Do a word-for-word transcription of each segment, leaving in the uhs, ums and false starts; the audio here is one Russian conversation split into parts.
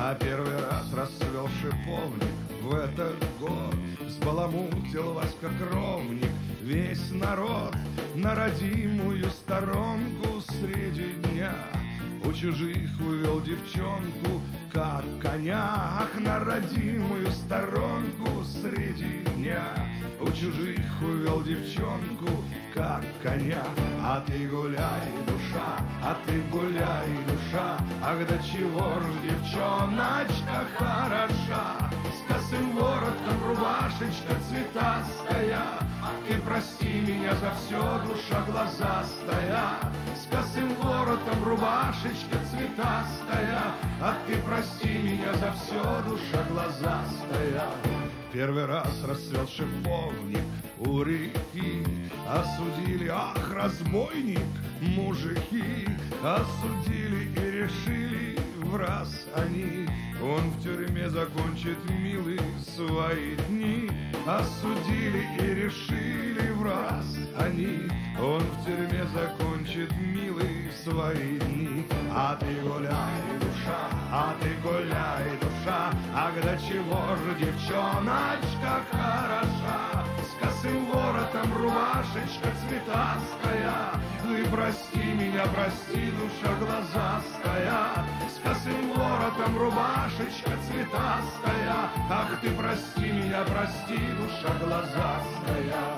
А первый раз расцвел шиповник в этот год, сбаламутил вас как ровник весь народ на родимую сторонку среди дня. У чужих увел девчонку, как коня, ах, на родимую сторонку среди дня. У чужих увел девчонку, как коня. А ты гуляй, душа, а ты гуляй, душа, ах, до чего ж девчоночка хороша. С косым воротом рубашечка цветастая, ты прости меня за все, душа глазастая. С косым воротом рубашечка цветастая, а ты прости меня за все, душа глазастая. Первый раз расцвел шиповник у реки, осудили, ах, разбойник, мужики, осудили и решили в раз они, он в тюрьме закончит, милый, свои дни. Осудили и решили в раз они, он в тюрьме закончит, милый, свои дни. А ты гуляй, душа, а ты гуляй, душа, ах, до чего же девчоночка хороша. С косым воротом рубашечка цветастая, ты прости меня, прости, душа глазастая. С косым воротом рубашечка цветастая, ах, ты прости меня, прости, душа глазастая.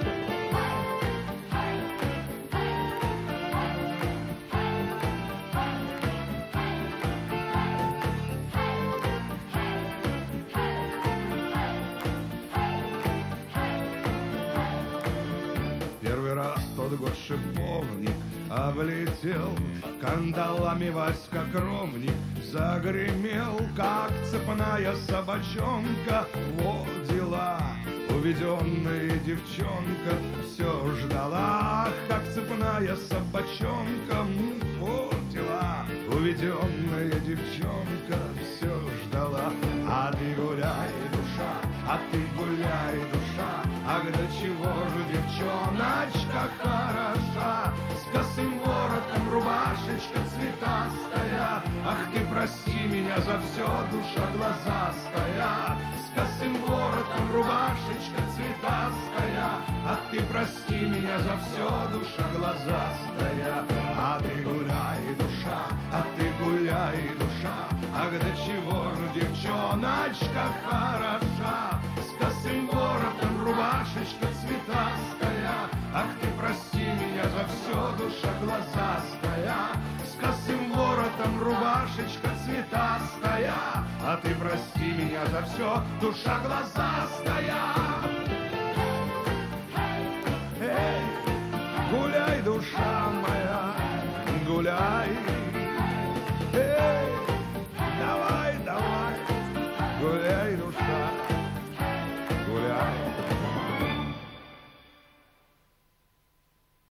Первый раз тот год шиповник облетел, кандалами Васька кровник загремел, как цепная собачонка. Вот дела, уведенная девчонка все ждала, ах, как цепная собачонка. Вот дела, уведенная девчонка все ждала. А ты гуляй, душа, а ты гуляй, душа, ах, до чего же девчоночка хороша. С косым воротом рубашечка цветастая, ах, ты прости меня за все, душа глазастая. С косым воротом рубашечка цветастая, ах, ты прости меня за все, душа глазастая. А ты гуляй, душа, а ты гуляй, душа, ах, до чего же девчоночка хороша. С косым воротом рубашечка цветастая, ах, ты прости меня за все, душа глазастая. С косым воротом рубашечка цветастая, а ты прости меня за все, душа глазастая. Эй, гуляй, душа моя, гуляй.